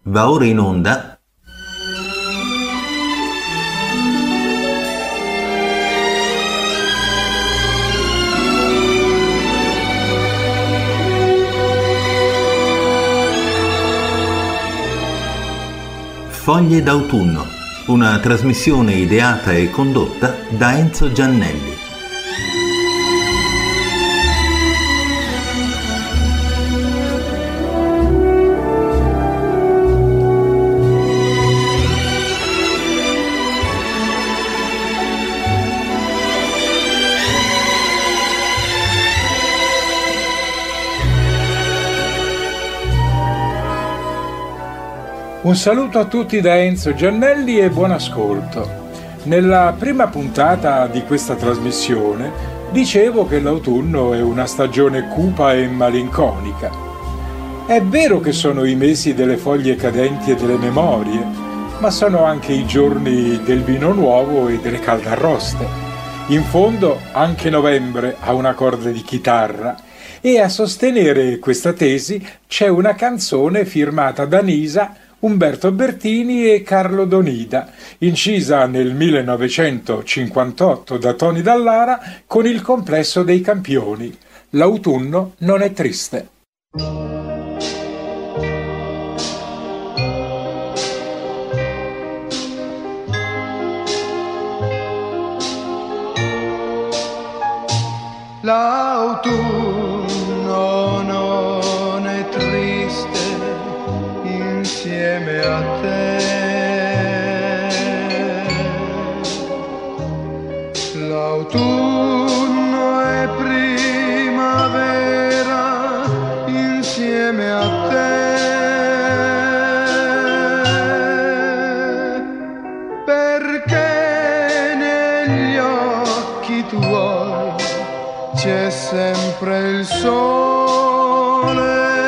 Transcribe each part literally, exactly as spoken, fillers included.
Va ora in onda Foglie d'autunno, una trasmissione ideata e condotta da Enzo Giannelli. Un saluto a tutti da Enzo Giannelli e buon ascolto. Nella prima puntata di questa trasmissione dicevo che l'autunno è una stagione cupa e malinconica. È vero che sono i mesi delle foglie cadenti e delle memorie, ma sono anche i giorni del vino nuovo e delle caldarroste. In fondo anche novembre ha una corda di chitarra e a sostenere questa tesi c'è una canzone firmata da Nisa, Umberto Bertini e Carlo Donida, incisa nel millenovecentocinquantotto da Tony Dallara con il complesso dei campioni. L'autunno non è triste. L'autunno non è triste insieme a te, l'autunno è primavera insieme a te, perché negli occhi tuoi c'è sempre il sole,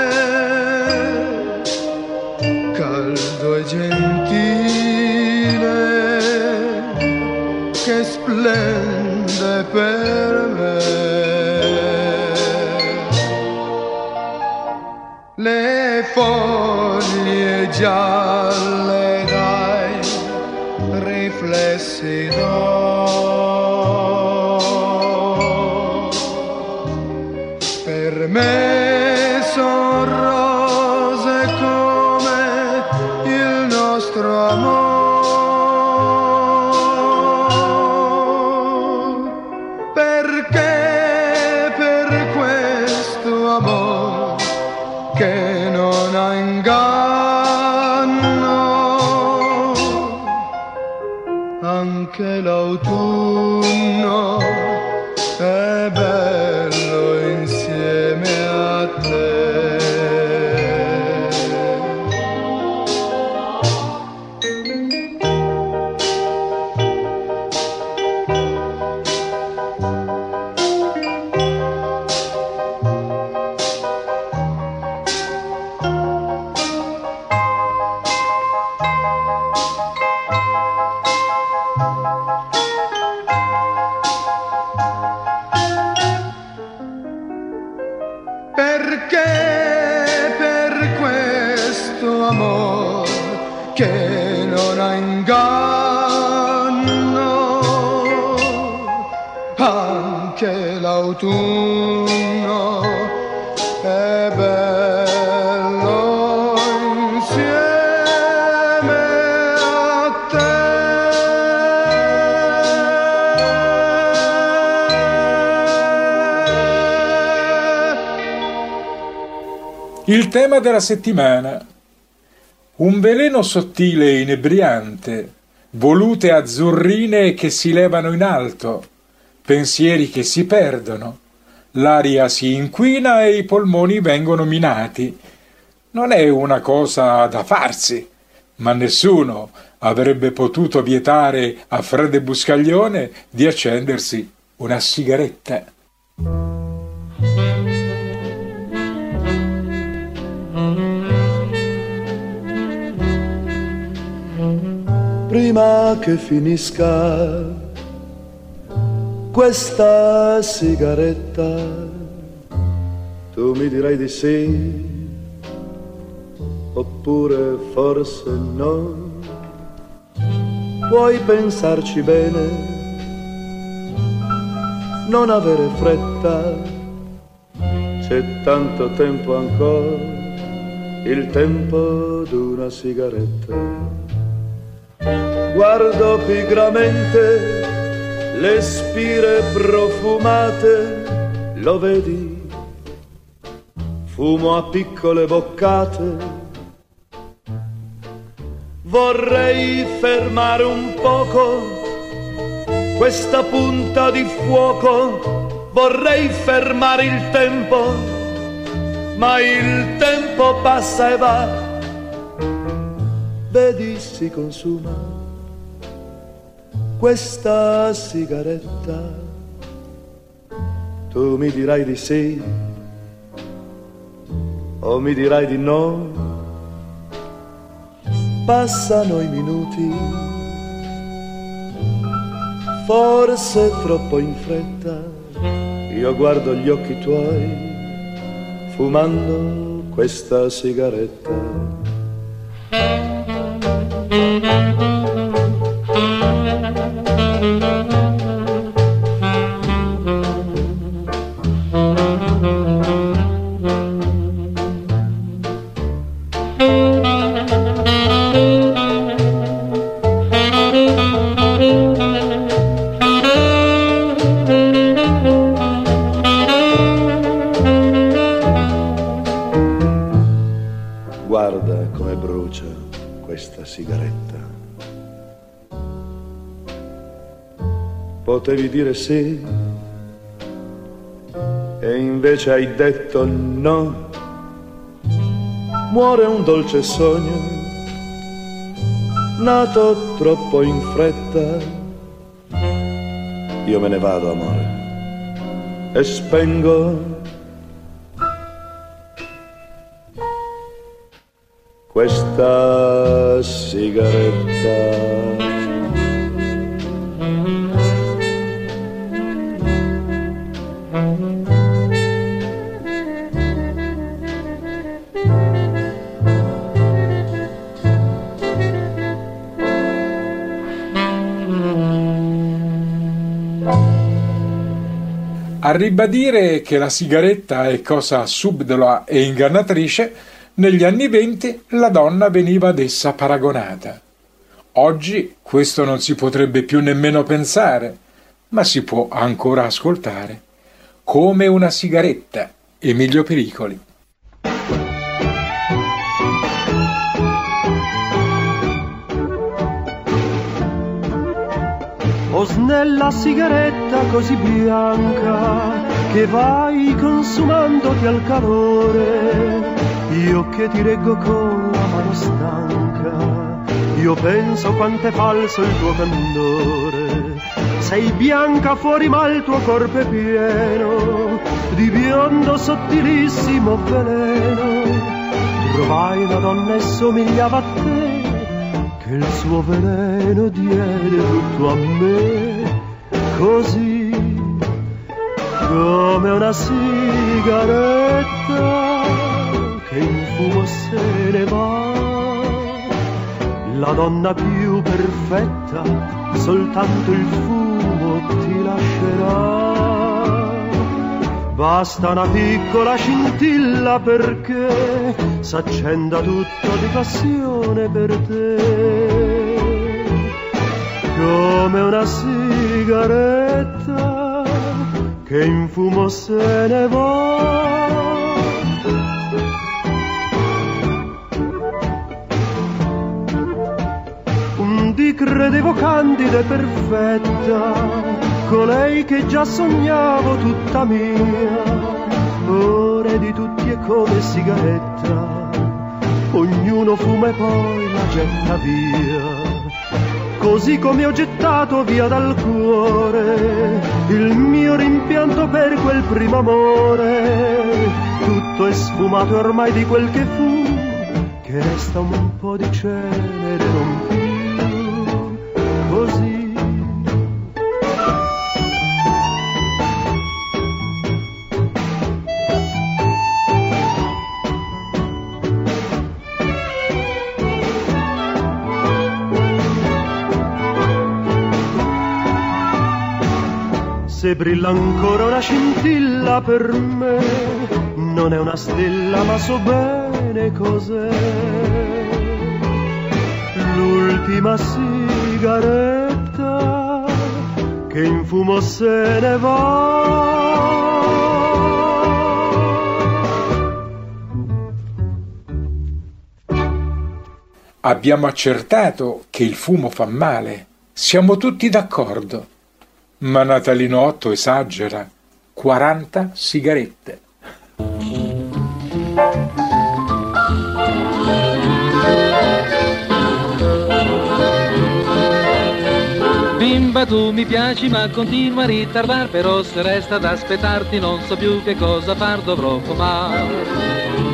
caldo e gentile, che splende per me. Le foglie gialle dai riflessi d'oro, per me son rose come il nostro amor, perché per questo amor che non ha inganno, anche l'autunno è bello insieme a te. Perché per questo amor che non ha inganno, anche l'autunno è bello insieme a te. Il tema della settimana. Un veleno sottile e inebriante, volute azzurrine che si levano in alto, pensieri che si perdono, l'aria si inquina e i polmoni vengono minati. Non è una cosa da farsi, ma nessuno avrebbe potuto vietare a Fredde Buscaglione di accendersi una sigaretta. Prima che finisca questa sigaretta, tu mi dirai di sì, oppure forse no. Puoi pensarci bene, non avere fretta, c'è tanto tempo ancora, il tempo d'una sigaretta. Guardo pigramente le spire profumate, lo vedi, fumo a piccole boccate. Vorrei fermare un poco questa punta di fuoco, vorrei fermare il tempo, ma il tempo passa e va. Vedi, si consuma questa sigaretta. Tu mi dirai di sì o mi dirai di no. Passano i minuti, forse troppo in fretta. Io guardo gli occhi tuoi fumando questa sigaretta. Guarda come brucia questa sigaretta. Potevi dire sì e invece hai detto no. Muore un dolce sogno nato troppo in fretta. Io me ne vado, amore, e spengo questa sigaretta. A ribadire che la sigaretta è cosa subdola e ingannatrice, negli anni venti la donna veniva ad essa paragonata. Oggi questo non si potrebbe più nemmeno pensare, ma si può ancora ascoltare. Come una sigaretta, Emilio Pericoli. O snella sigaretta così bianca che vai consumandoti al calore, io che ti reggo con la mano stanca, io penso quanto è falso il tuo candore. Sei bianca fuori ma il tuo corpo è pieno di biondo sottilissimo veleno. Trovai una donna e somigliava a te, che il suo veleno diede tutto a me, così come una sigaretta che in fumo se ne va. La donna più perfetta, soltanto il fumo ti lascerà. Basta una piccola scintilla perché s'accenda tutto di passione per te, come una sigaretta che in fumo se ne va. Un dì credevo candida e perfetta, colei che già sognavo tutta mia. Ora di tutti è come sigaretta, ognuno fuma e poi la getta via. Così come ho gettato via dal cuore il mio rimpianto per quel primo amore. Tutto è sfumato ormai di quel che fu, che resta un po' di cenere, non più così. se brilla ancora una scintilla per me, non è una stella ma so bene cos'è. L'ultima sigaretta che in fumo se ne va. Abbiamo accertato che il fumo fa male, siamo tutti d'accordo, ma Natalinotto esagera, quaranta sigarette. Bimba, tu mi piaci ma continua a ritardar, però se resta ad aspettarti non so più che cosa far, dovrò fumare.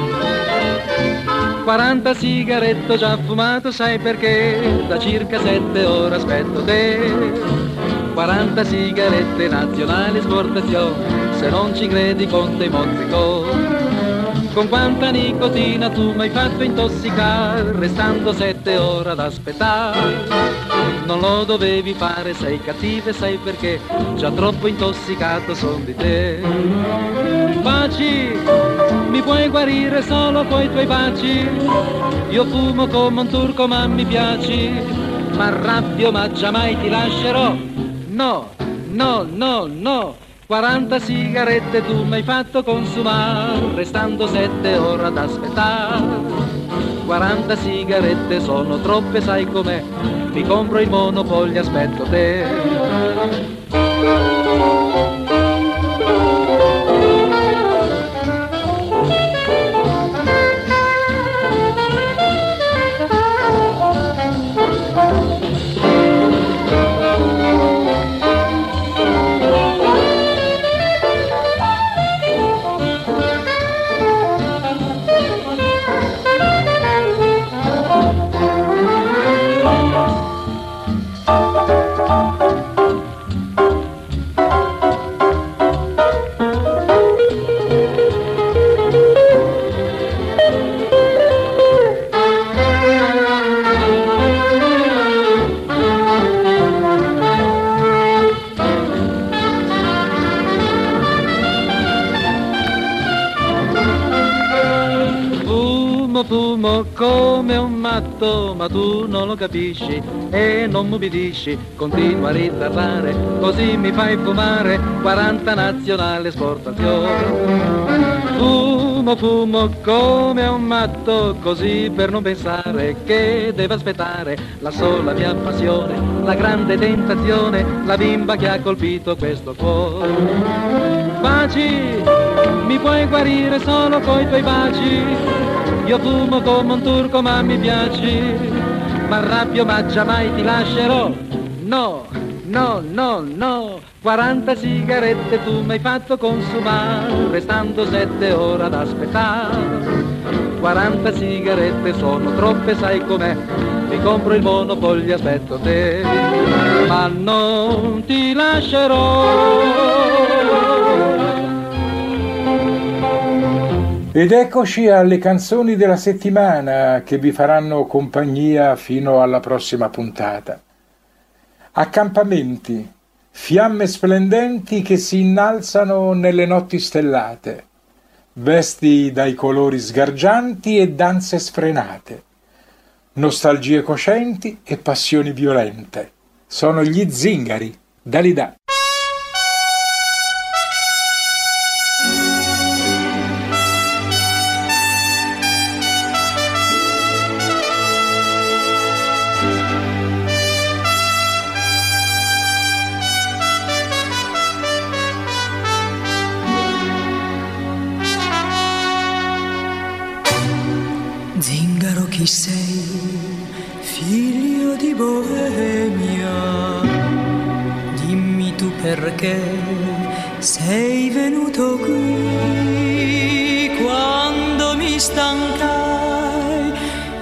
quaranta sigarette ho già fumato, sai perché? Da circa sette ore aspetto te. quaranta sigarette nazionali esportazione, se non ci credi conta i mozzico. Con quanta nicotina tu mi hai fatto intossicare, restando sette ore ad aspettare. Non lo dovevi fare, sei cattiva e sai perché, già troppo intossicato son di te. Baci, mi puoi guarire solo coi tuoi baci, io fumo come un turco ma mi piaci, ma arrabbio ma giammai ti lascerò, no, no, no, no. quaranta sigarette tu mi hai fatto consumare, restando sette ore ad aspettare. quaranta sigarette sono troppe, sai com'è, mi compro il Monopoly, aspetto te. Fumo come un matto, ma tu non lo capisci e non mi obbedisci, continua a ritardare, così mi fai fumare quaranta nazionale esportazione. Fumo, fumo come un matto, così per non pensare che deve aspettare la sola mia passione, la grande tentazione, la bimba che ha colpito questo cuore. Baci, mi puoi guarire solo coi tuoi baci, io fumo come un turco ma mi piaci, ma arrabbio ma giammai ti lascerò, no, no, no, no. quaranta sigarette tu mi hai fatto consumare, restando sette ore ad aspettare. quaranta sigarette sono troppe, sai com'è, mi compro il Monopoly, aspetto te, ma non ti lascerò. Ed eccoci alle canzoni della settimana che vi faranno compagnia fino alla prossima puntata. Accampamenti, fiamme splendenti che si innalzano nelle notti stellate, vesti dai colori sgargianti e danze sfrenate, nostalgie cocenti e passioni violente. Sono gli Zingari, Dalida. Zingaro chi sei, figlio di Boemia, dimmi tu perché sei venuto qui, quando mi stancai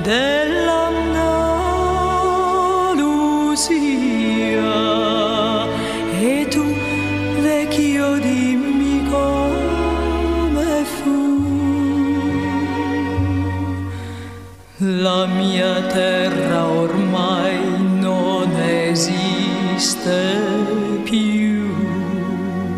dell'Andalusia, e tu vecchio dimmi come fu. La mia terra ormai non esiste più.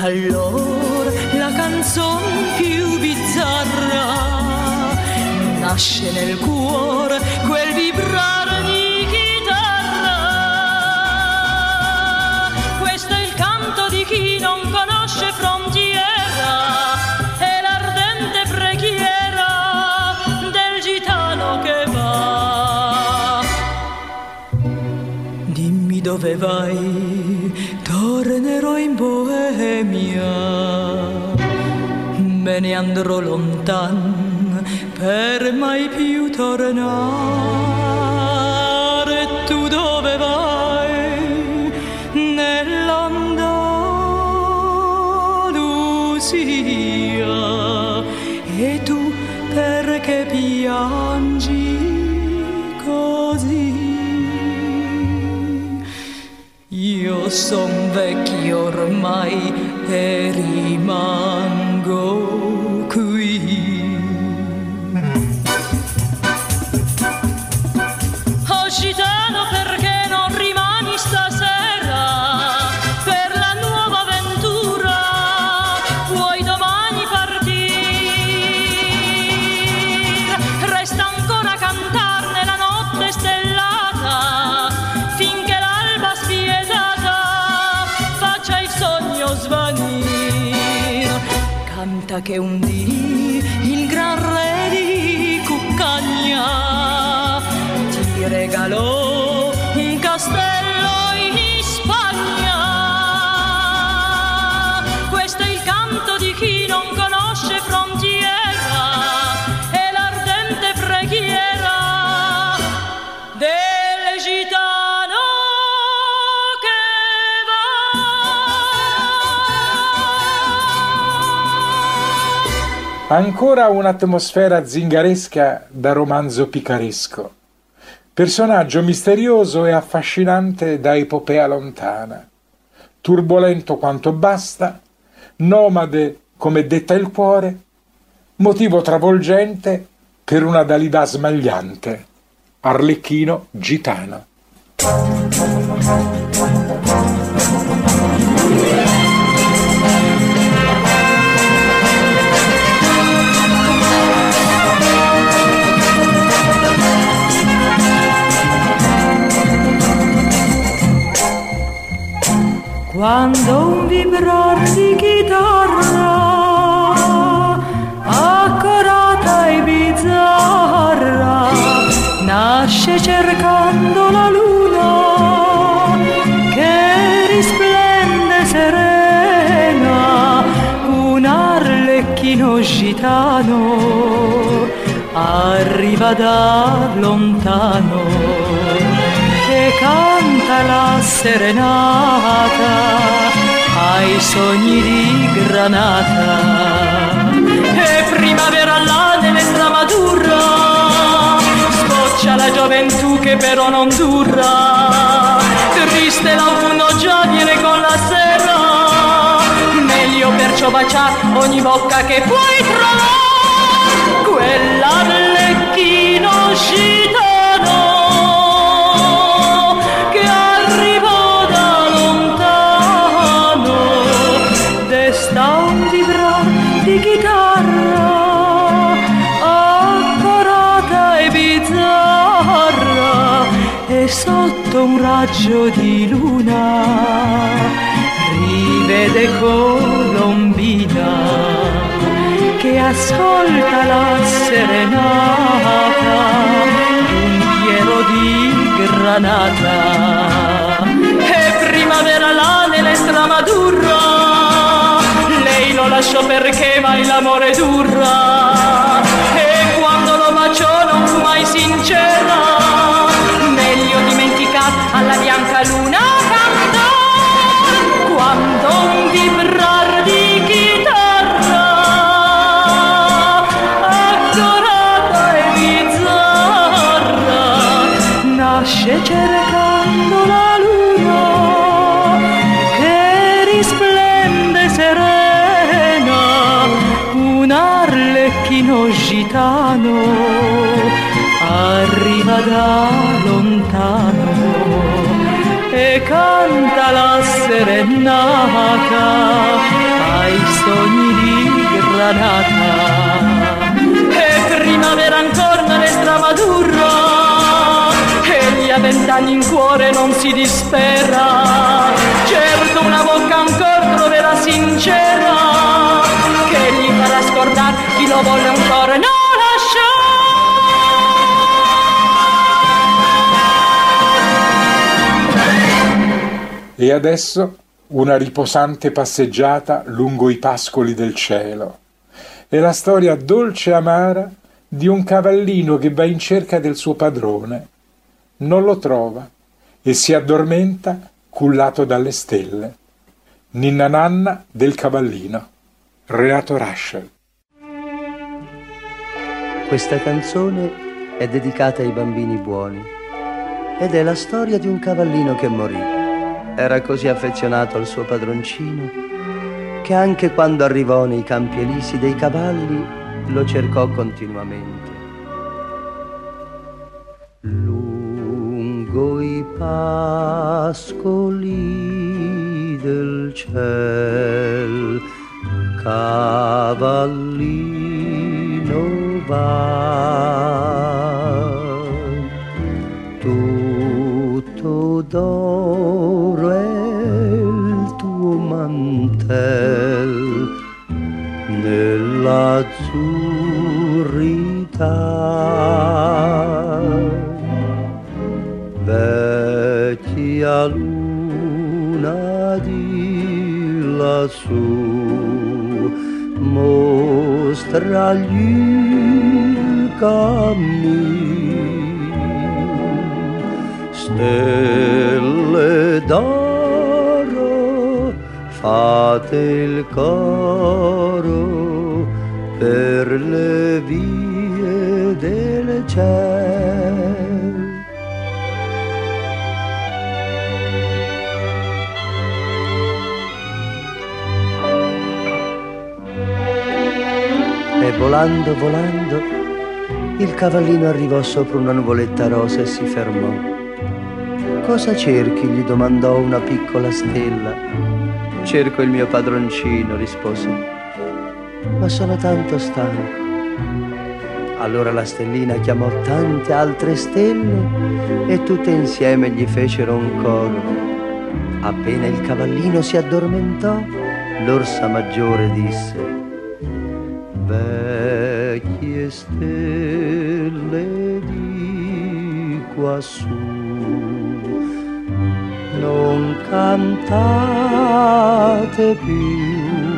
Allora la canzone più bizzarra nasce nel cuore, quel vibrare di chitarra. Questo è il canto di chi non conosce frontiera, è l'ardente preghiera del gitano che va. Dimmi dove vai, tornerò in Boemia, me ne andrò lontano per mai più tornare. Tu dove vai? Nell'Andalusia. E tu perché piangi così? Io son vecchio ormai e rimango qui. Oh gitano, perché non rimani stasera per la nuova avventura? Vuoi domani partire? Resta ancora a cantare nella notte stellata, finché l'alba spietata faccia il sogno svanir. Canta che un dì il gran re di Cuccagna ti regalò un castello in Spagna. Questo è il canto di chi non conosce frontiera, è l'ardente preghiera del gitano che va. Ancora un'atmosfera zingaresca da romanzo picaresco. Personaggio misterioso e affascinante da epopea lontana, turbolento quanto basta, nomade come detta il cuore, motivo travolgente per una Dalida smagliante, Arlecchino gitano. Quando un vibrar di chitarra accorata e bizzarra nasce cercando la luna che risplende serena, un arlecchino gitano arriva da lontano e canta la serenata ai sogni di Granata. E primavera là nell'Estremadura sboccia la gioventù che però non dura. Triste l'autunno già viene con la sera, meglio perciò baciar ogni bocca che puoi trovare. Quell'arlecchino gitano di chitarra accorata e bizzarra, e sotto un raggio di luna rivede Colombina che ascolta la serenata d'un Piero di Granata. E primavera là nell'Estremadura lei lo lasciò perché mai l'amore dura, e quando lo baciò non fu mai sincera, meglio dimenticar alla bianca luna cantar. Quando un vibrar di chitarra accorata e bizzarra nasce cercando la luna che risplende serena, un arlecchino gitano arriva da lontano e canta la serenata ai sogni di Granata. E primavera ancora nell'Estremadura, egli a vent'anni in cuore non si dispera. Certo una bocca ancora troverà sincera, che gli farà scordare chi lo vuole un cuore no lasciare. E adesso una riposante passeggiata lungo i pascoli del cielo. È la storia dolce e amara di un cavallino che va in cerca del suo padrone, non lo trova e si addormenta cullato dalle stelle. Ninna Nanna del cavallino, Renato Rascel. Questa canzone è dedicata ai bambini buoni ed è la storia di un cavallino che morì. Era così affezionato al suo padroncino che anche quando arrivò nei campi elisi dei cavalli lo cercò continuamente. Lungo i pascoli del ciel cavallino va, tutto d'oro è il tuo mantel nell'azzurrità. Vecchia luna di lassù mostragli cammini, stelle d'oro fate il coro per le vie del cielo. E volando, volando, il cavallino arrivò sopra una nuvoletta rosa e si fermò. Cosa cerchi? Gli domandò una piccola stella. Cerco il mio padroncino, rispose, ma sono tanto stanco. Allora la stellina chiamò tante altre stelle e tutte insieme gli fecero un coro. Appena il cavallino si addormentò, l'orsa maggiore disse: vecchie stelle di quassù, non cantate più,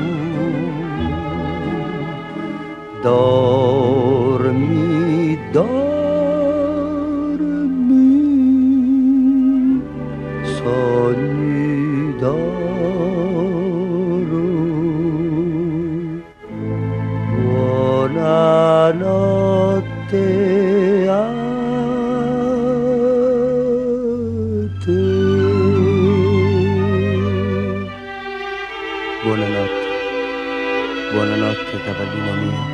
dormi, dormi, sogni d'oro, buonanotte a te. Buonanotte, buonanotte cavallino mio.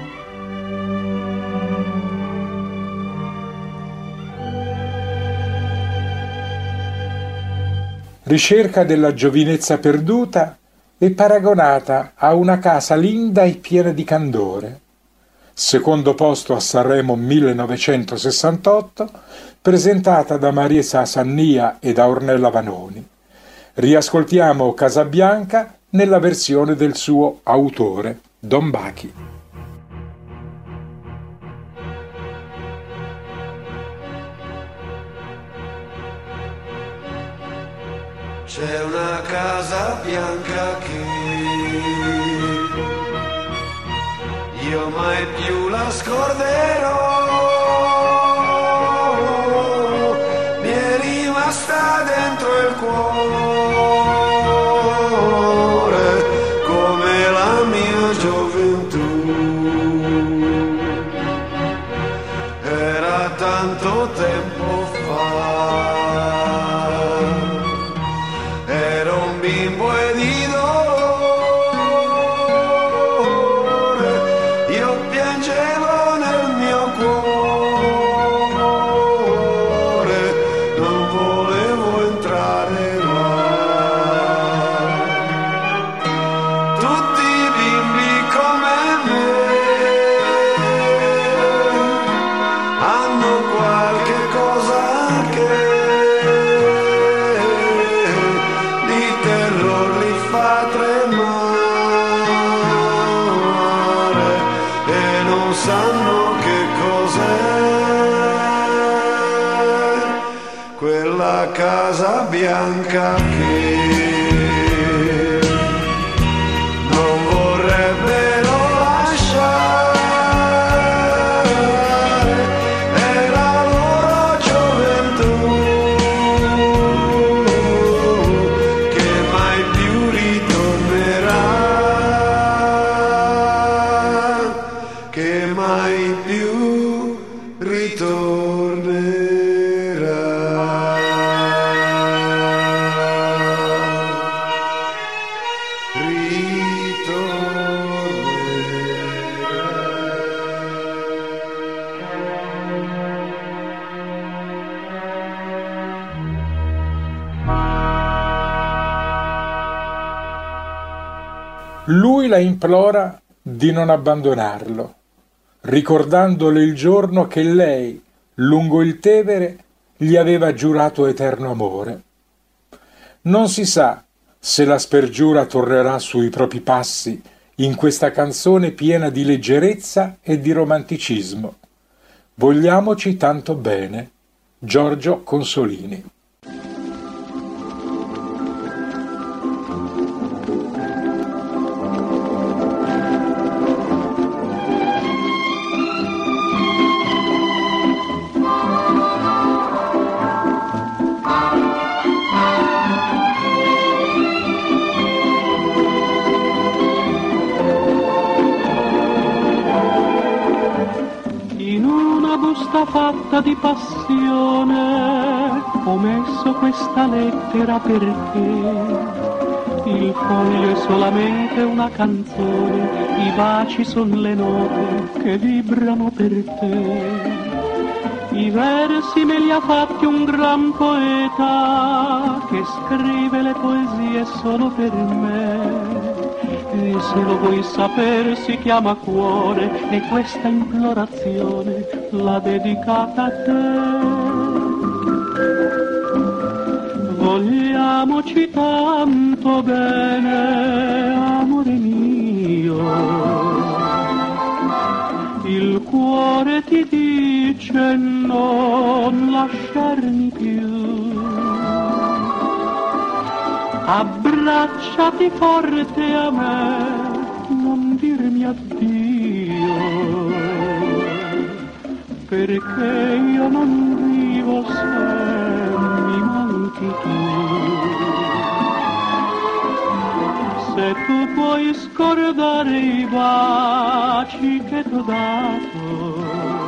Ricerca della giovinezza perduta e paragonata a una casa linda e piena di candore. Secondo posto a Sanremo millenovecentosessantotto, presentata da Marisa Sannia e da Ornella Vanoni. Riascoltiamo Casabianca nella versione del suo autore, Don Bachi. C'è una casa bianca che io mai più la scorderò, mi è rimasta dentro il cuore come la mia gioventù. Era tanto tempo fa, bimbo e di dolore, io piangevo nel mio cuore, non volevo entrare là. Casa Bianca che non vorrebbero lasciare, è la loro gioventù che mai più ritornerà, che mai più ritornerà. Lui la implora di non abbandonarlo, ricordandole il giorno che lei, lungo il Tevere, gli aveva giurato eterno amore. Non si sa se la spergiura tornerà sui propri passi in questa canzone piena di leggerezza e di romanticismo. Vogliamoci tanto bene. Giorgio Consolini. Fatta di passione ho messo questa lettera per te. Il foglio è solamente una canzone, i baci son le note che vibrano per te. I versi me li ha fatti un gran poeta che scrive le poesie solo per me. E se lo vuoi sapere si chiama cuore e questa implorazione l'ha dedicata a te. Vogliamoci tanto bene, amore mio. Il cuore ti dice non lasciarmi più. Abbracciati forte a me, non dirmi addio, perché io non vivo se mi manchi tu. Se tu puoi scordare i baci che t'ho dato,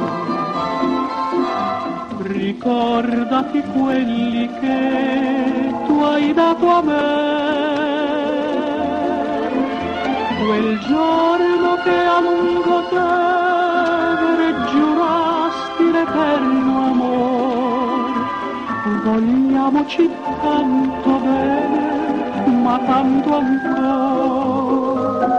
ricordati quelli che tu hai dato a me. Quel giorno che a lungo Tevere giurasti l'eterno amor, vogliamoci tanto bene, ma tanto ancora.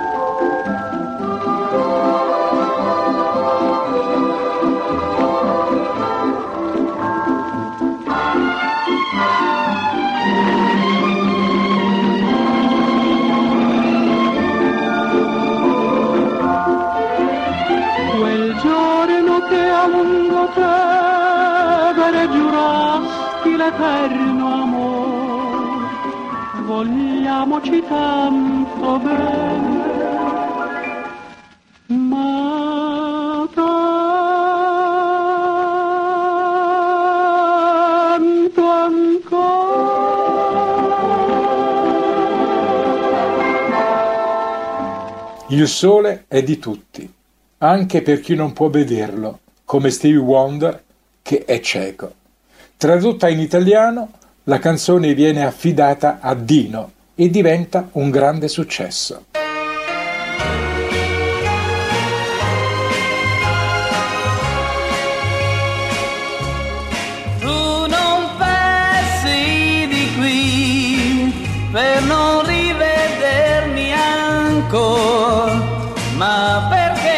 Tevere giurasti l'eterno amor, vogliamoci tanto bene, ma tanto ancora. Il sole è di tutti, anche per chi non può vederlo, come Stevie Wonder, che è cieco. Tradotta in italiano, la canzone viene affidata a Dino e diventa un grande successo. Tu non passi di qui per non rivedermi ancora, ma perché?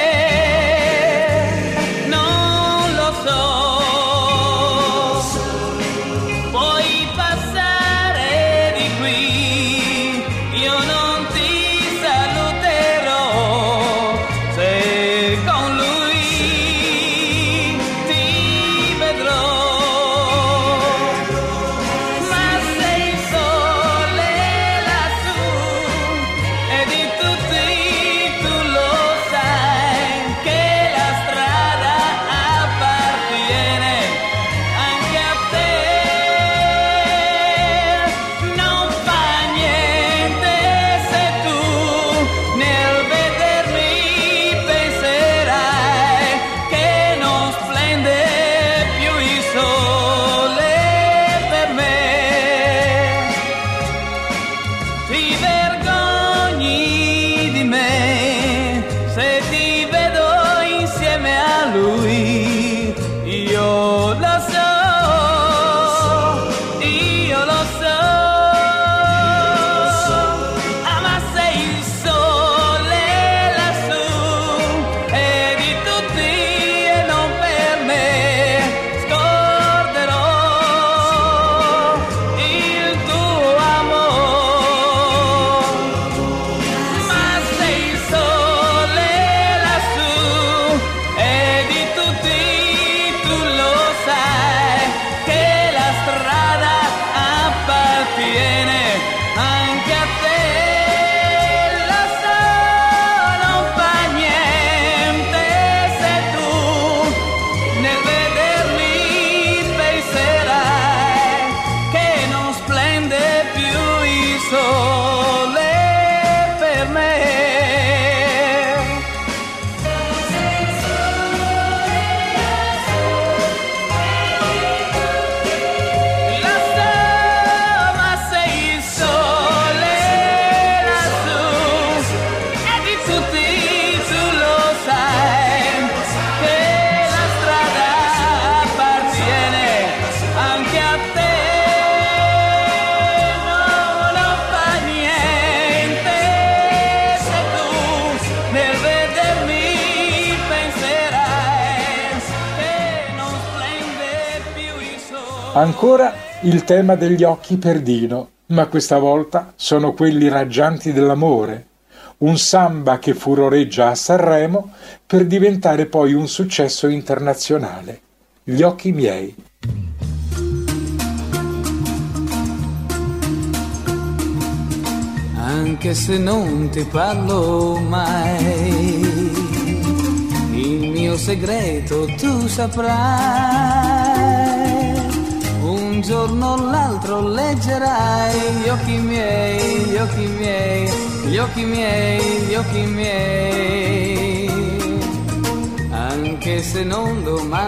Ancora il tema degli occhi per Dino, ma questa volta sono quelli raggianti dell'amore. Un samba che furoreggia a Sanremo per diventare poi un successo internazionale. Gli occhi miei. Anche se non ti parlo mai, il mio segreto tu saprai. Un giorno o l'altro leggerai gli occhi miei, gli occhi miei, gli occhi miei, gli occhi miei. Anche se non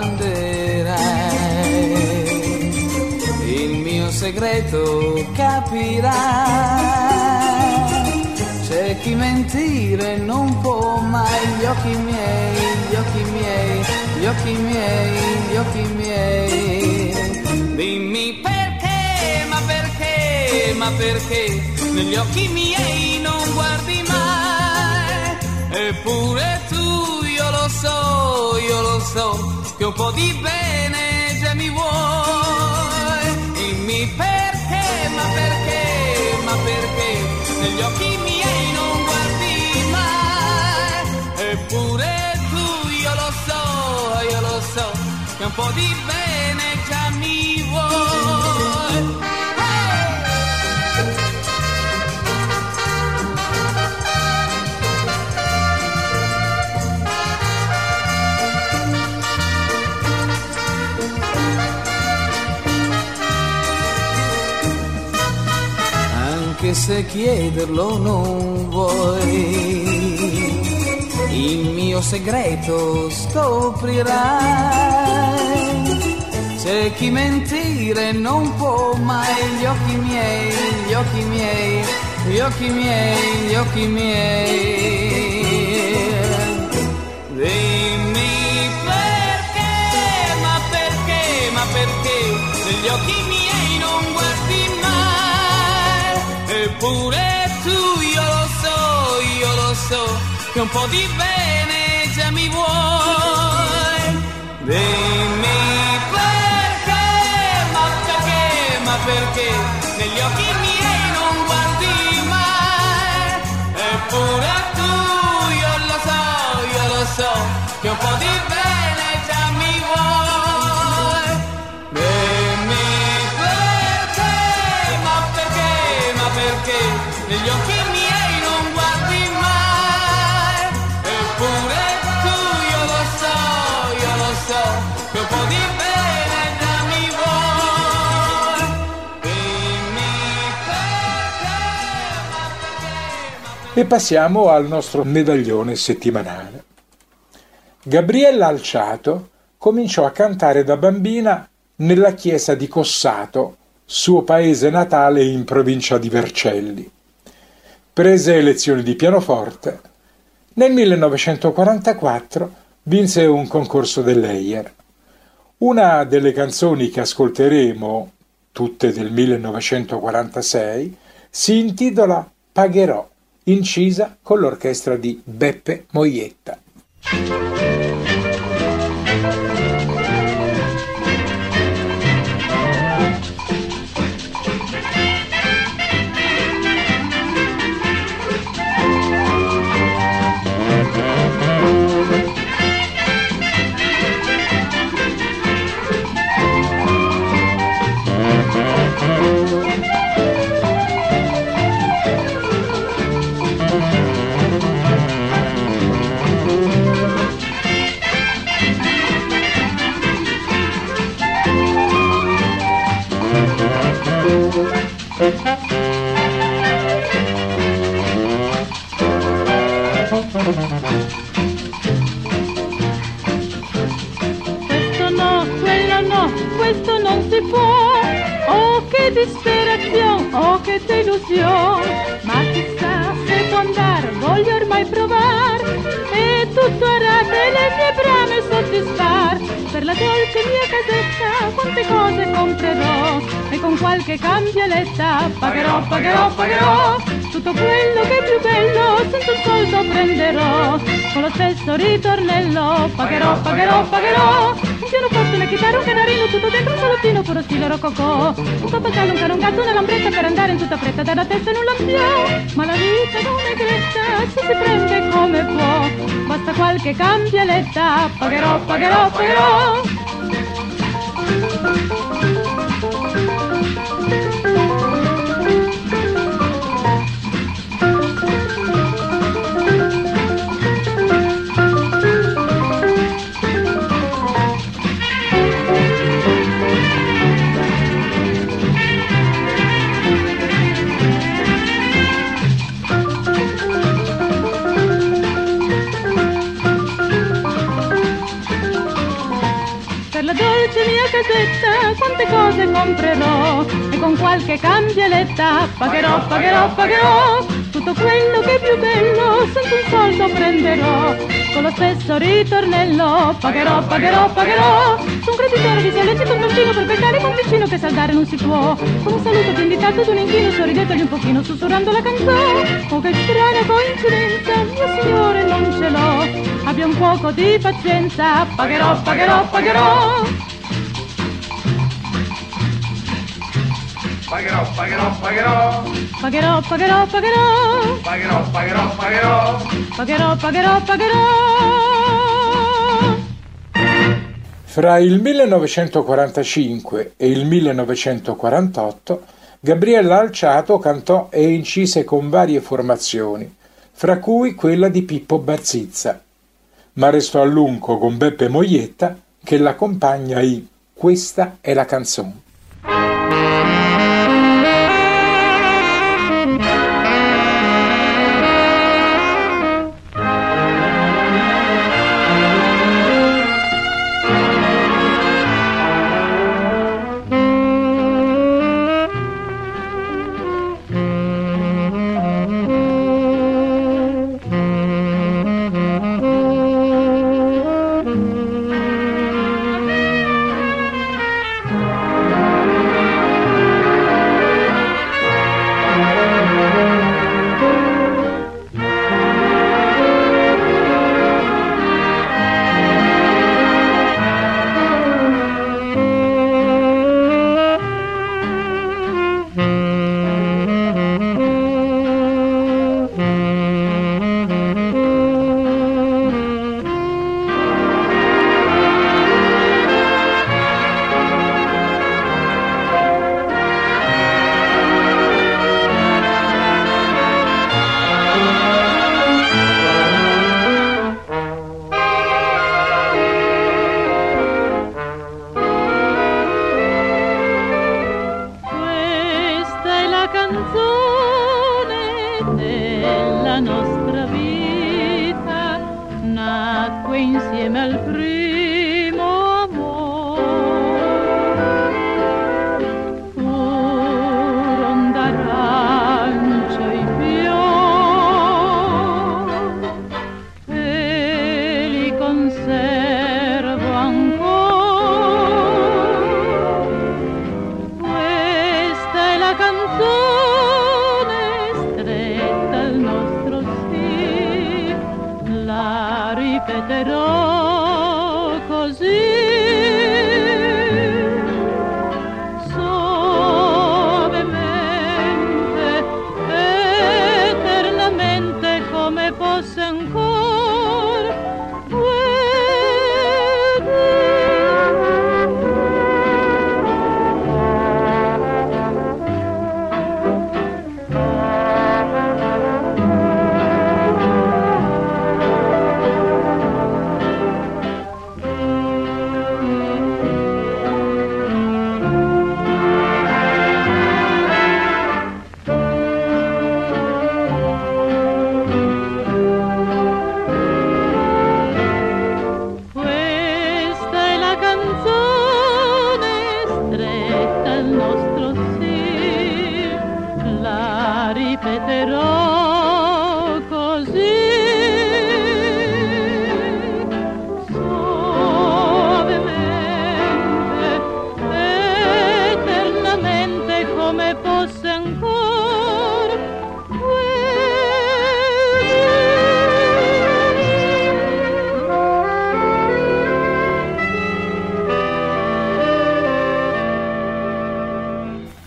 domanderai, il mio segreto capirai. C'è chi mentire non può mai, gli occhi miei, gli occhi miei, gli occhi miei, gli occhi miei. Dimmi perché, ma perché, ma perché negli occhi miei non guardi mai. Eppure tu, io lo so, io lo so, che un po' di bene già mi vuoi. Dimmi perché, ma perché, ma perché negli occhi miei non guardi mai. Eppure tu, io lo so, io lo so, che un po' di bene già mi vuoi. Anche se chiederlo non vuoi, il mio segreto scoprirai. C'è chi mentire non può mai, gli occhi miei, gli occhi miei, gli occhi miei, gli occhi miei. Dimmi perché, ma perché, ma perché negli occhi miei non guardi mai. Eppure tu, io lo so, io lo so, che un po' di bene già mi vuoi. Dimmi perché negli occhi miei non guardi mai. Eppure tu, io lo so, io lo so, che un po' di bene già mi vuoi. Dimmi perché, ma perché, ma perché negli occhi miei non guardi mai. Eppure tu, io lo so, io lo so, che un po' di bene. E passiamo al nostro medaglione settimanale. Gabriella Alciato cominciò a cantare da bambina nella chiesa di Cossato, suo paese natale in provincia di Vercelli. Prese lezioni di pianoforte. Nel millenovecentoquarantaquattro vinse un concorso dell'Eier. Una delle canzoni che ascolteremo, tutte del millenovecentoquarantasei, si intitola Pagherò, incisa con l'orchestra di Beppe Moietta. Questo no, quello no, questo non si può. Oh che disperazione, oh che delusione. Ma chissà se può andare, voglio ormai provare. E tutto a che le mie brame soddisfar. Per la dolce mia casetta quante cose comprerò. E con qualche cambialetta pagherò, pagherò, pagherò. Tutto quello che è più bello senza un soldo prenderò. Con lo stesso ritornello pagherò, pagherò, pagherò. pianoforte, una chitarra, un canarino, tutto dentro un salottino, puro stile rococò. Un pappagallo, un cane, un gatto, una lambretta per andare in tutta fretta dalla testa in un lampione. Ma la vita non è gretta, se si prende come può, basta qualche cambialetta, pagherò, pagherò, pagherò. Mia casetta, quante cose comprerò e con qualche cambialetta pagherò, pagherò, pagherò tutto quello che è più bello, senza un soldo prenderò, con lo stesso ritornello pagherò, pagherò, pagherò. Su un creditore vi sollecito un bambino per beccare con vicino che saldare non si può, con un saluto più inditato ad un inchino, sorridetogli un pochino sussurrando la canzone. Oh che strana coincidenza, mio signore non ce l'ho, abbia un poco di pazienza, pagherò, pagherò, pagherò. Pagherò, pagherò, pagherò. Pagherò, pagherò, pagherò. Pagherò, pagherò, pagherò. Pagherò, pagherò, pagherò. Fra il millenovecentoquarantacinque e il millenovecentoquarantotto Gabriella Alciato cantò e incise con varie formazioni, fra cui quella di Pippo Barzizza, ma restò a lungo con Beppe Moietta che l'accompagna in Questa è la canzone.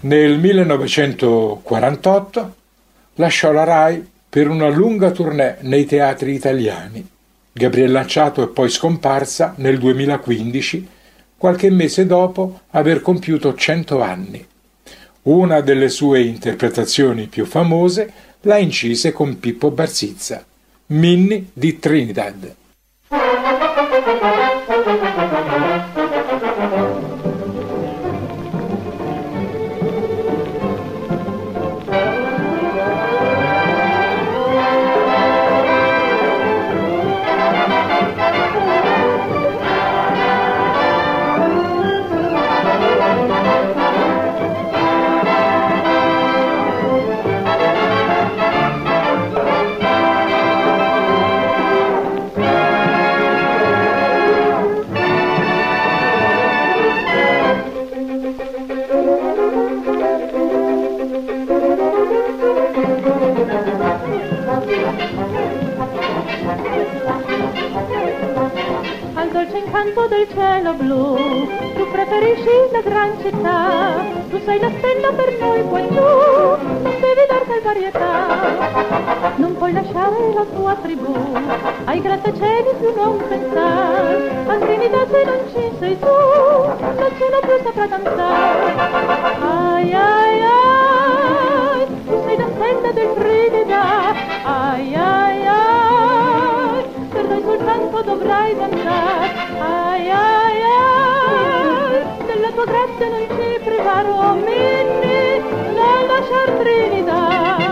Nel millenovecentoquarantotto lasciò la Rai per una lunga tournée nei teatri italiani. Gabriella Lanciato è poi scomparsa nel duemilaquindici, qualche mese dopo aver compiuto cento anni. Una delle sue interpretazioni più famose la incise con Pippo Barzizza, Minnie di Trinidad. Al dolce incanto del cielo blu, tu preferisci la gran città, tu sei la stella per noi quel tu, non devi dar tal varietà, non puoi lasciare la tua tribù, ai grattacieli più non pensare, al Trinidad se non ci sei tu, nessuno più saprà danzare. Ai ai ai, tu sei la stella del Trinidad, ai ai ai, per noi soltanto dovrai danzare, ai ai ai, della tua grazia non ci privare, oh Minnie, non lasciar Trinidad.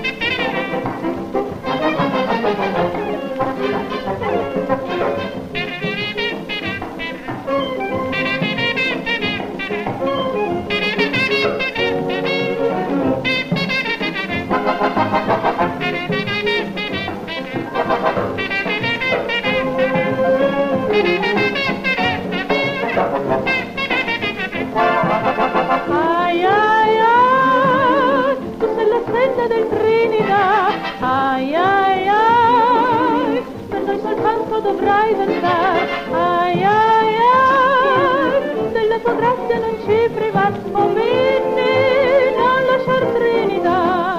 Ai ai ai, tu sei la stella del Trinidad, ai ai ai, per noi soltanto dovrai danzare, ai ai ai, della tua grazia non ci privar, oh Minnie, non lasciar Trinidad.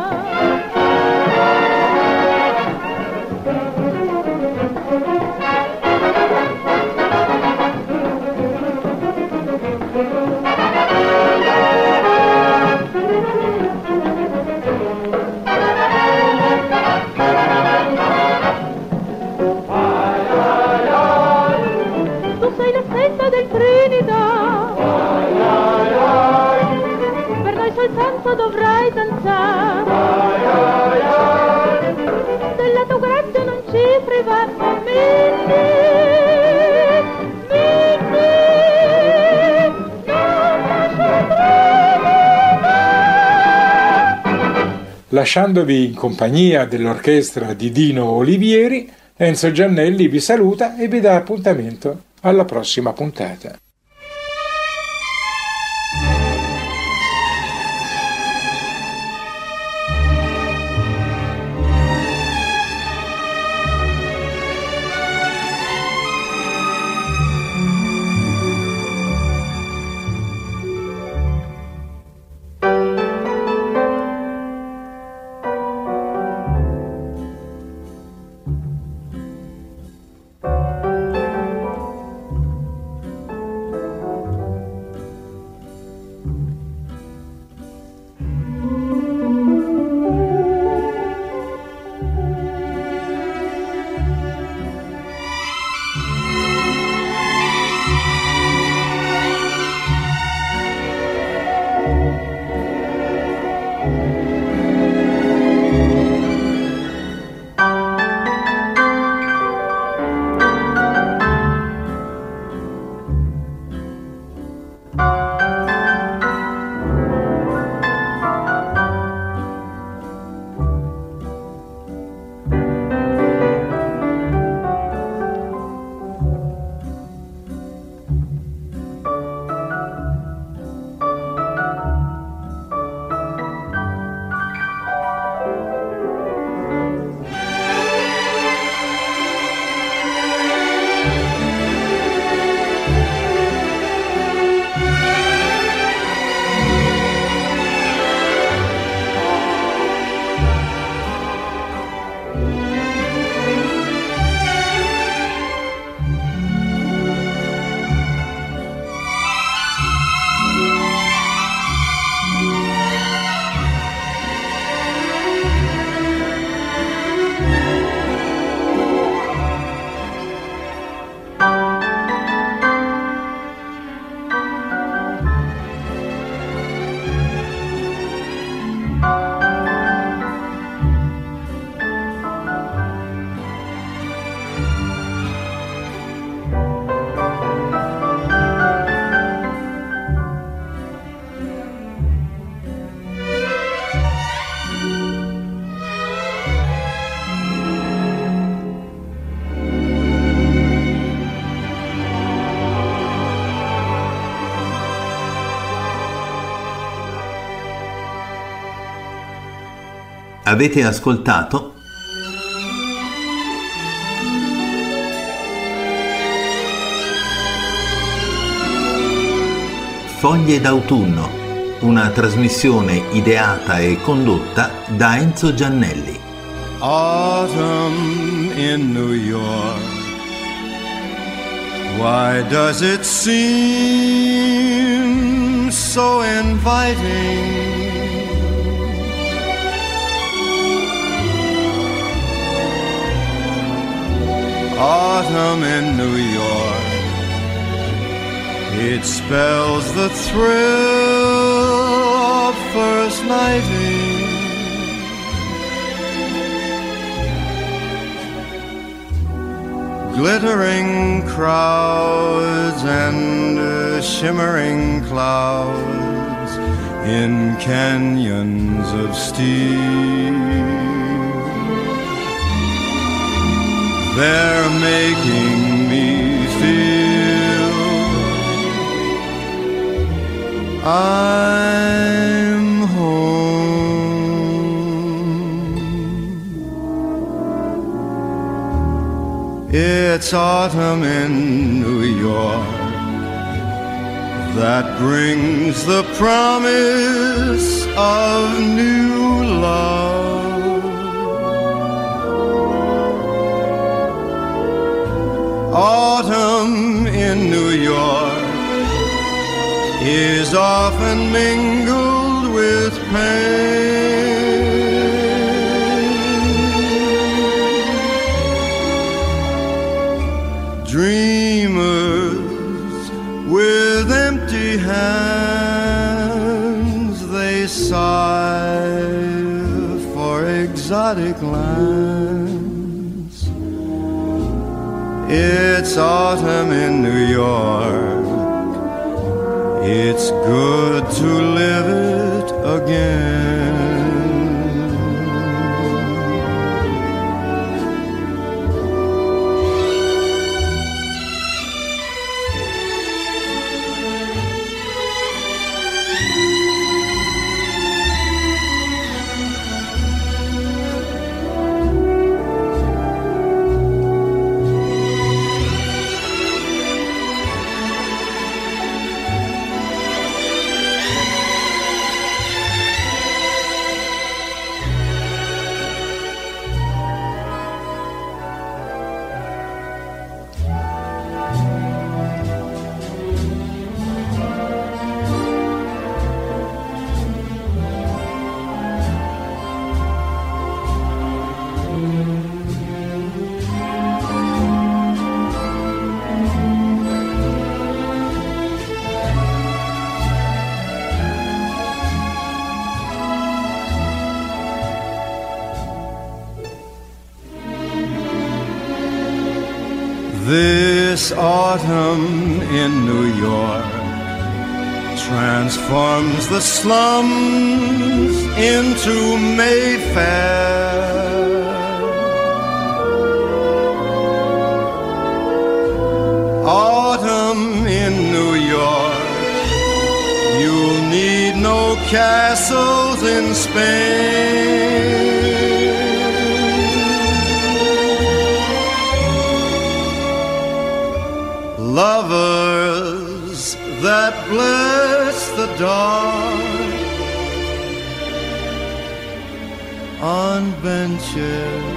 Tu sei la stella del Trinidad, ai ai ai, per noi soltanto dovrai danzare, ai ai ai, della tua grazia non ci privar, oh Minnie, Minnie, non lasciar Trinidad. Lasciandovi in compagnia dell'orchestra di Dino Olivieri, Enzo Giannelli vi saluta e vi dà appuntamento alla prossima puntata. Avete ascoltato Foglie d'autunno, una trasmissione ideata e condotta da Enzo Giannelli. Autumn in New York, why does it seem so inviting? Autumn in New York, it spells the thrill of first nighting. Glittering crowds and uh, shimmering clouds in canyons of steel. They're making me feel I'm home. It's autumn in New York that brings the promise of new love. Autumn in New York is often mingled with pain. Dreamers with empty hands, they sigh for exotic lands. It's autumn in New York, it's good to live it again. This autumn in New York transforms the slums into Mayfair. Autumn in New York, you'll need no castles in Spain. Lovers that bless the dark on benches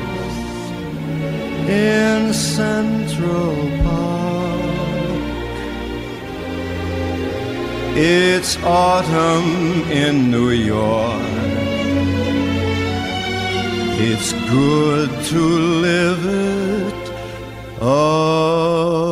in Central Park. It's autumn in New York, it's good to live it again.